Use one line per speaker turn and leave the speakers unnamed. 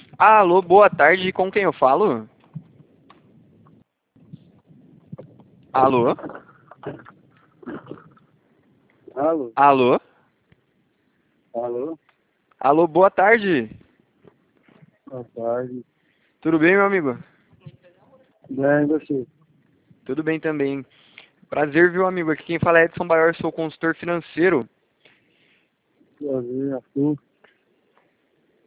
Alô, boa tarde, com quem eu falo? Alô?
Alô?
Alô?
Alô?
Alô, boa tarde.
Boa tarde.
Tudo bem, meu amigo?
Bem, você?
Tudo bem também. Prazer, viu, amigo? Aqui quem fala é Edson Baior, sou consultor financeiro.
Prazer, Arthur.